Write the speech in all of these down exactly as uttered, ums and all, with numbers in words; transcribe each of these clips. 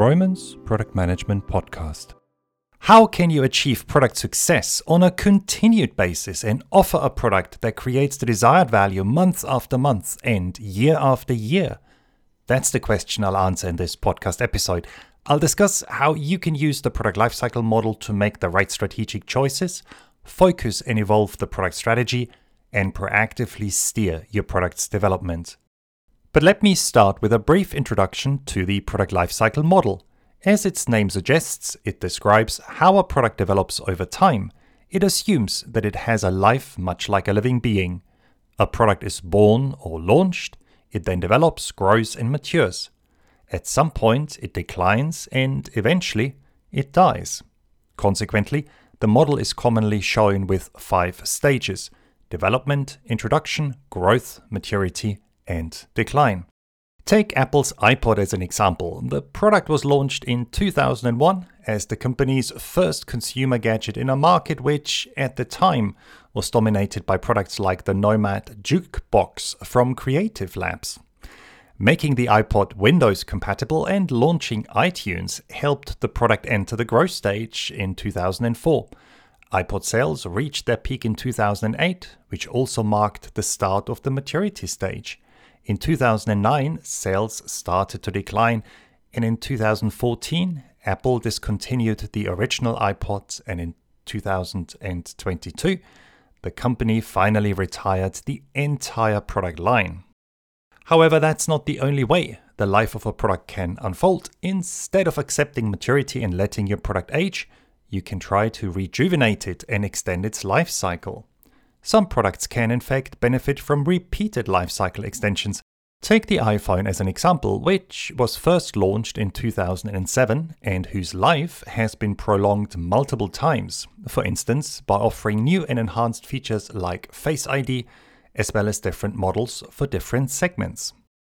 Roman's Product Management Podcast. How can you achieve product success on a continued basis and offer a product that creates the desired value month after month and year after year? That's the question I'll answer in this podcast episode. I'll discuss how you can use the product lifecycle model to make the right strategic choices, focus and evolve the product strategy, and proactively steer your product's development. But let me start with a brief introduction to the product lifecycle model. As its name suggests, it describes how a product develops over time. It assumes that it has a life much like a living being. A product is born or launched, it then develops, grows, and matures. At some point, it declines, and eventually, it dies. Consequently, the model is commonly shown with five stages: development, introduction, growth, maturity, and decline. Take Apple's iPod as an example. The product was launched in two thousand one as the company's first consumer gadget in a market which, at the time, was dominated by products like the Nomad Jukebox from Creative Labs. Making the iPod Windows compatible and launching iTunes helped the product enter the growth stage in two thousand four. iPod sales reached their peak in two thousand eight, which also marked the start of the maturity stage. In two thousand nine, sales started to decline, and in two thousand fourteen, Apple discontinued the original iPod, and in two thousand twenty-two, the company finally retired the entire product line. However, that's not the only way the life of a product can unfold. Instead of accepting maturity and letting your product age, you can try to rejuvenate it and extend its life cycle. Some products can in fact benefit from repeated lifecycle extensions. Take the iPhone as an example, which was first launched in two thousand seven and whose life has been prolonged multiple times, for instance by offering new and enhanced features like Face I D, as well as different models for different segments.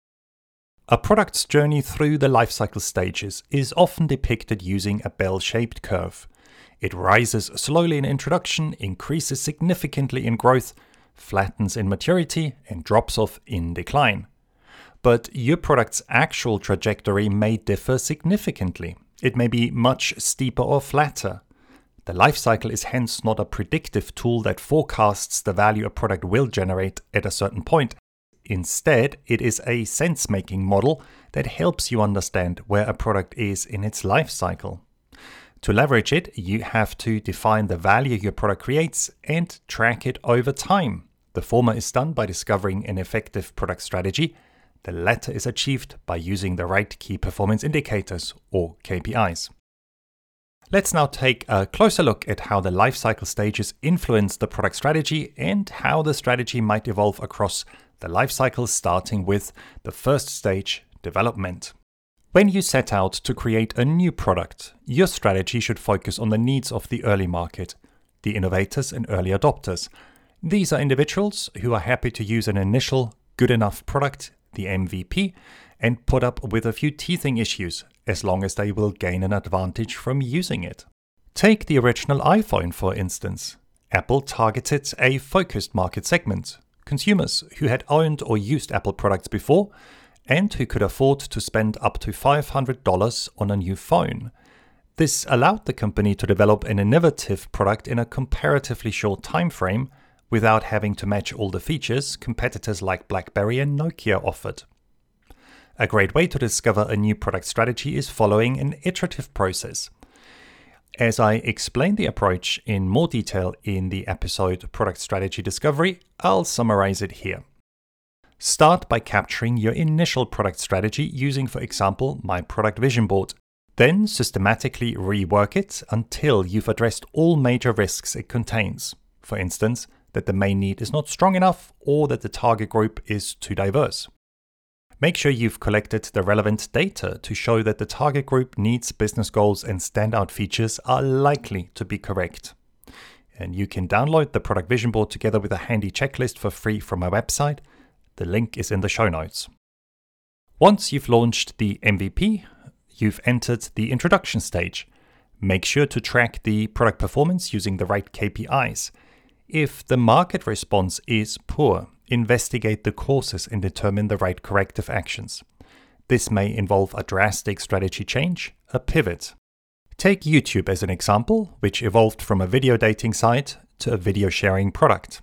A product's journey through the lifecycle stages is often depicted using a bell-shaped curve. It rises slowly in introduction, increases significantly in growth, flattens in maturity, and drops off in decline. But your product's actual trajectory may differ significantly. It may be much steeper or flatter. The lifecycle is hence not a predictive tool that forecasts the value a product will generate at a certain point. Instead, it is a sense-making model that helps you understand where a product is in its lifecycle. To leverage it, you have to define the value your product creates and track it over time. The former is done by discovering an effective product strategy. The latter is achieved by using the right key performance indicators, or K P Is. Let's now take a closer look at how the lifecycle stages influence the product strategy and how the strategy might evolve across the lifecycle, starting with the first stage, development. When you set out to create a new product, your strategy should focus on the needs of the early market, the innovators and early adopters. These are individuals who are happy to use an initial good enough product, the M V P, and put up with a few teething issues as long as they will gain an advantage from using it. Take the original iPhone, for instance. Apple targeted a focused market segment, consumers who had owned or used Apple products before, and who could afford to spend up to five hundred dollars on a new phone. This allowed the company to develop an innovative product in a comparatively short time frame without having to match all the features competitors like BlackBerry and Nokia offered. A great way to discover a new product strategy is following an iterative process. As I explain the approach in more detail in the episode Product Strategy Discovery, I'll summarize it here. Start by capturing your initial product strategy using, for example, my product vision board. Then systematically rework it until you've addressed all major risks it contains. For instance, that the main need is not strong enough or that the target group is too diverse. Make sure you've collected the relevant data to show that the target group needs, business goals, and standout features are likely to be correct. And you can download the product vision board together with a handy checklist for free from my website. The link is in the show notes. Once you've launched the M V P, you've entered the introduction stage. Make sure to track the product performance using the right K P Is. If the market response is poor, investigate the causes and determine the right corrective actions. This may involve a drastic strategy change, a pivot. Take YouTube as an example, which evolved from a video dating site to a video sharing product.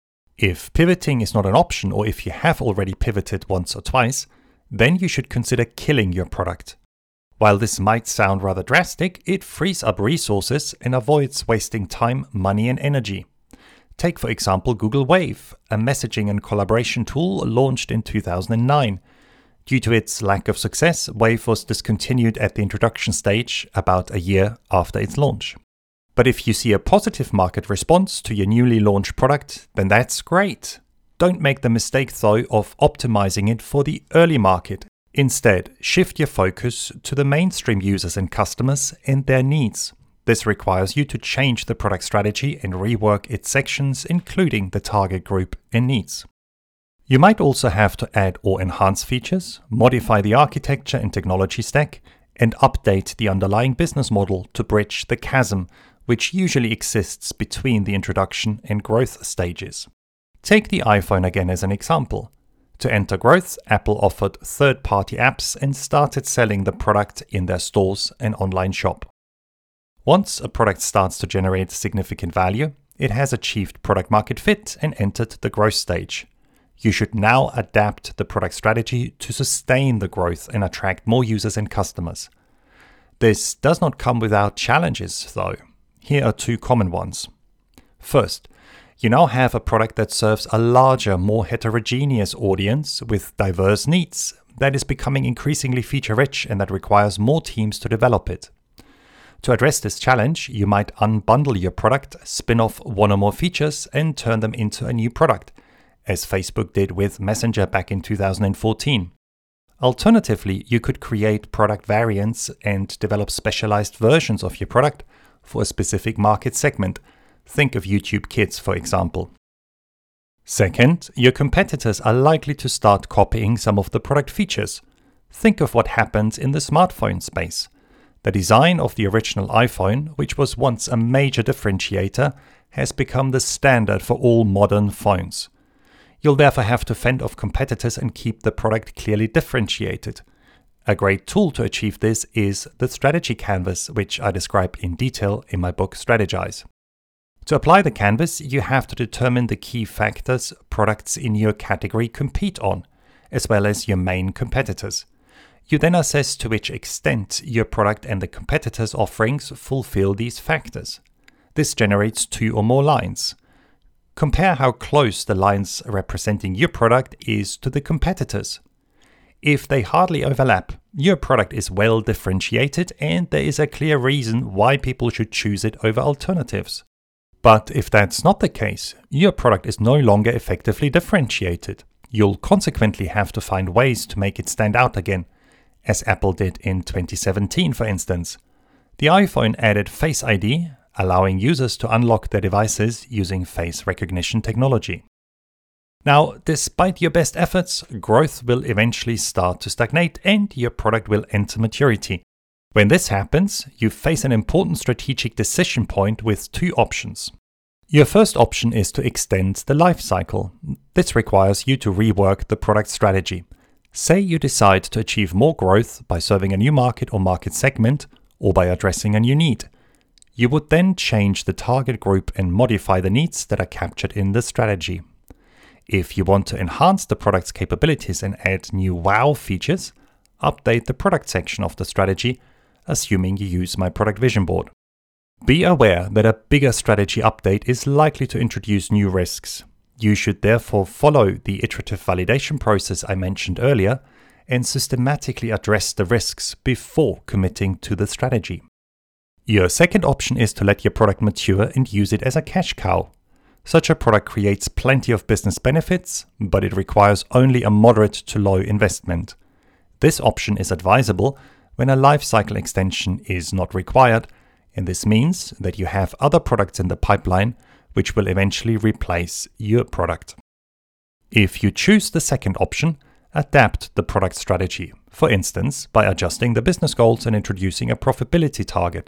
If pivoting is not an option, or if you have already pivoted once or twice, then you should consider killing your product. While this might sound rather drastic, it frees up resources and avoids wasting time, money, and energy. Take, for example, Google Wave, a messaging and collaboration tool launched in two thousand nine. Due to its lack of success, Wave was discontinued at the introduction stage about a year after its launch. But if you see a positive market response to your newly launched product, then that's great. Don't make the mistake, though, of optimizing it for the early market. Instead, shift your focus to the mainstream users and customers and their needs. This requires you to change the product strategy and rework its sections, including the target group and needs. You might also have to add or enhance features, modify the architecture and technology stack, and update the underlying business model to bridge the chasm, which usually exists between the introduction and growth stages. Take the iPhone again as an example. To enter growth, Apple offered third-party apps and started selling the product in their stores and online shop. Once a product starts to generate significant value, it has achieved product market fit and entered the growth stage. You should now adapt the product strategy to sustain the growth and attract more users and customers. This does not come without challenges, though. Here are two common ones. First, you now have a product that serves a larger, more heterogeneous audience with diverse needs that is becoming increasingly feature-rich and that requires more teams to develop it. To address this challenge, you might unbundle your product, spin off one or more features, and turn them into a new product, as Facebook did with Messenger back in two thousand fourteen. Alternatively, you could create product variants and develop specialized versions of your product for a specific market segment. Think of YouTube Kids, for example. Second, your competitors are likely to start copying some of the product features. Think of what happened in the smartphone space. The design of the original iPhone, which was once a major differentiator, has become the standard for all modern phones. You'll therefore have to fend off competitors and keep the product clearly differentiated. A great tool to achieve this is the strategy canvas, which I describe in detail in my book Strategize. To apply the canvas, you have to determine the key factors products in your category compete on, as well as your main competitors. You then assess to which extent your product and the competitors' offerings fulfill these factors. This generates two or more lines. Compare how close the lines representing your product is to the competitors. If they hardly overlap, your product is well differentiated and there is a clear reason why people should choose it over alternatives. But if that's not the case, your product is no longer effectively differentiated. You'll consequently have to find ways to make it stand out again, as Apple did in twenty seventeen, for instance. The iPhone added Face I D, allowing users to unlock their devices using face recognition technology. Now, despite your best efforts, growth will eventually start to stagnate and your product will enter maturity. When this happens, you face an important strategic decision point with two options. Your first option is to extend the life cycle. This requires you to rework the product strategy. Say you decide to achieve more growth by serving a new market or market segment, or by addressing a new need. You would then change the target group and modify the needs that are captured in the strategy. If you want to enhance the product's capabilities and add new wow features, update the product section of the strategy, assuming you use my product vision board. Be aware that a bigger strategy update is likely to introduce new risks. You should therefore follow the iterative validation process I mentioned earlier and systematically address the risks before committing to the strategy. Your second option is to let your product mature and use it as a cash cow. Such a product creates plenty of business benefits, but it requires only a moderate to low investment. This option is advisable when a lifecycle extension is not required, and this means that you have other products in the pipeline which will eventually replace your product. If you choose the second option, adapt the product strategy, for instance, by adjusting the business goals and introducing a profitability target.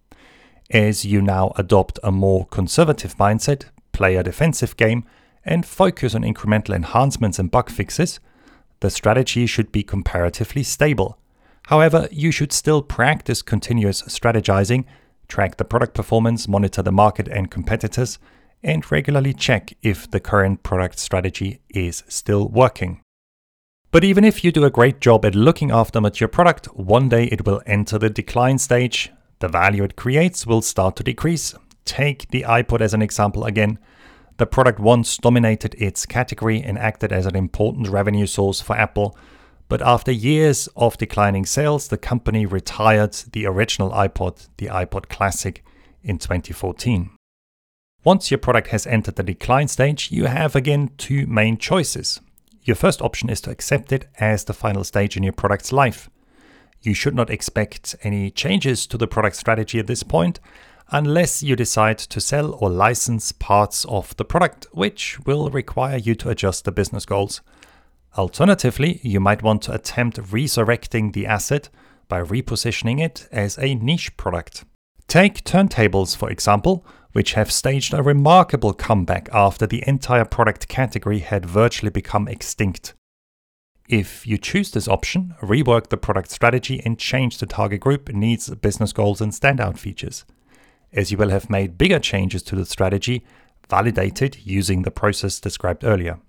As you now adopt a more conservative mindset, play a defensive game, and focus on incremental enhancements and bug fixes, the strategy should be comparatively stable. However, you should still practice continuous strategizing, track the product performance, monitor the market and competitors, and regularly check if the current product strategy is still working. But even if you do a great job at looking after mature product, one day it will enter the decline stage. The value it creates will start to decrease. Take the iPod as an example again. The product once dominated its category and acted as an important revenue source for Apple. But after years of declining sales, the company retired the original iPod, the iPod Classic, in twenty fourteen. Once your product has entered the decline stage, you have again two main choices. Your first option is to accept it as the final stage in your product's life. You should not expect any changes to the product strategy at this point, unless you decide to sell or license parts of the product, which will require you to adjust the business goals. Alternatively, you might want to attempt resurrecting the asset by repositioning it as a niche product. Take turntables, for example, which have staged a remarkable comeback after the entire product category had virtually become extinct. If you choose this option, rework the product strategy and change the target group, needs, business goals, and standout features. As you will have made bigger changes to the strategy, validate it using the process described earlier.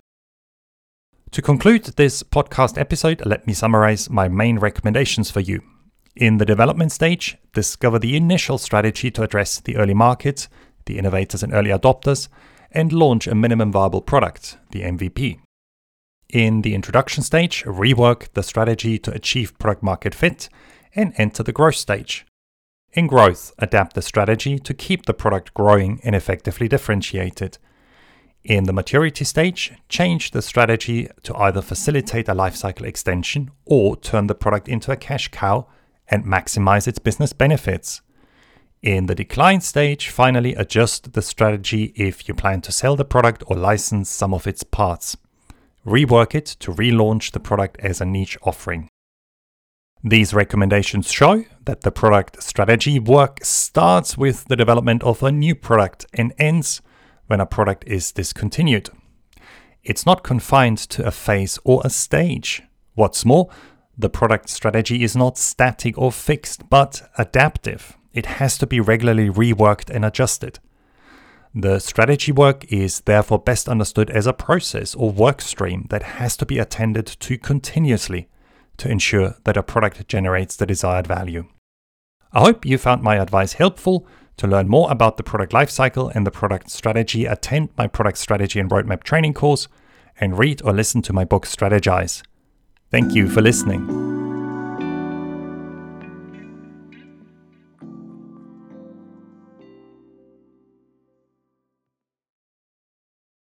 To conclude this podcast episode, let me summarize my main recommendations for you. In the development stage, discover the initial strategy to address the early market, the innovators and early adopters, and launch a minimum viable product, the M V P. In the introduction stage, rework the strategy to achieve product market fit and enter the growth stage. In growth, adapt the strategy to keep the product growing and effectively differentiated. In the maturity stage, change the strategy to either facilitate a lifecycle extension or turn the product into a cash cow and maximize its business benefits. In the decline stage, finally adjust the strategy if you plan to sell the product or license some of its parts. Rework it to relaunch the product as a niche offering. These recommendations show that the product strategy work starts with the development of a new product and ends when a product is discontinued. It's not confined to a phase or a stage. What's more, the product strategy is not static or fixed, but adaptive. It has to be regularly reworked and adjusted. The strategy work is therefore best understood as a process or work stream that has to be attended to continuously to ensure that a product generates the desired value. I hope you found my advice helpful. To learn more about the product lifecycle and the product strategy, attend my product strategy and roadmap training course and read or listen to my book Strategize. Thank you for listening.